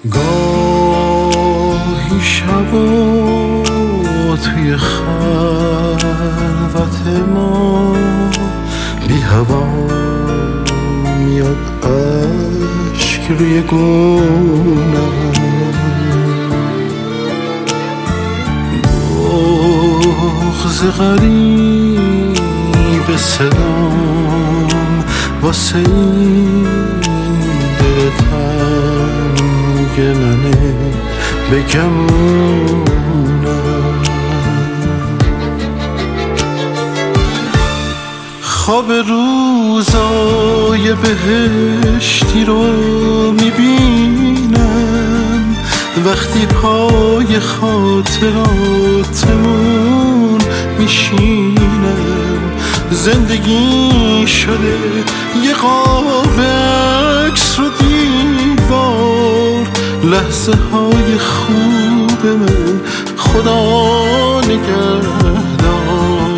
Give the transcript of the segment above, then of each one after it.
گاهی شبا توی خلوت ما بی هوا میاد عشق روی گونم، بغض غریب صدام واسه این دل تنگ منه بگمونم. خواب روزای بهشتی رو میبینم وقتی پای خاطراتمون میشینم. زندگی شده یه قاب عکس رو دیوار، لحظه های خوب من خدا نگهدار.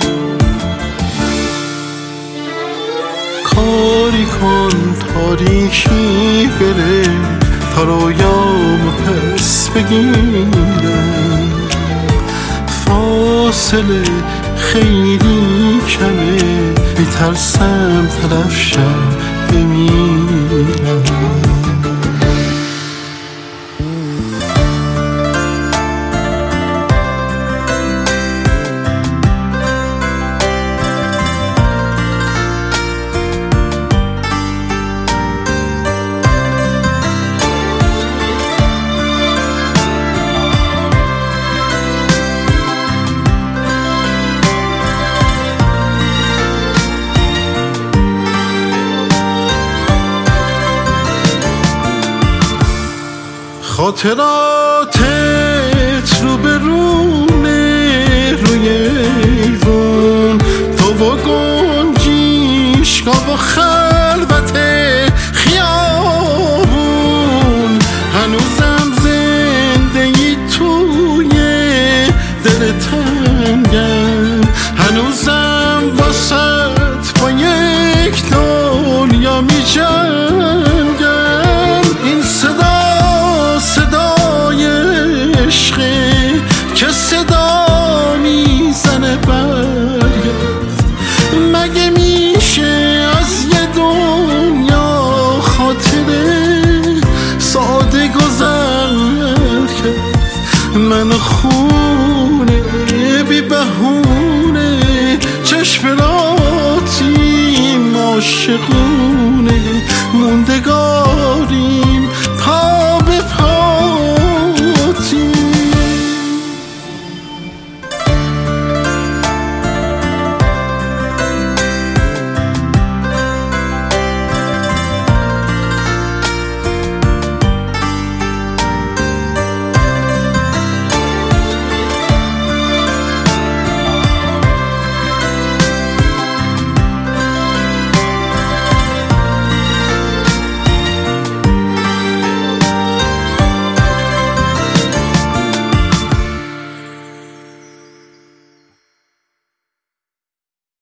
کاری کن تاریکی بره تا رویامو پس بگیرم، فاصله خیلی کمه میترسم تلف شم بمیرم. خاطراتت رو به رونه روی ایوون، تو و گنجیشگاه و خلوت خیابون. هنوزم زنده ای توی دل تنگم، هنوزم واسط با یک دنیا می جنگم. این صدای عشقه که صدا میزنه برگرد، مگه میشه از یه دنیا خاطره ساده گذر کرد؟ من خونه بی بهونه چشم راتیم عاشقون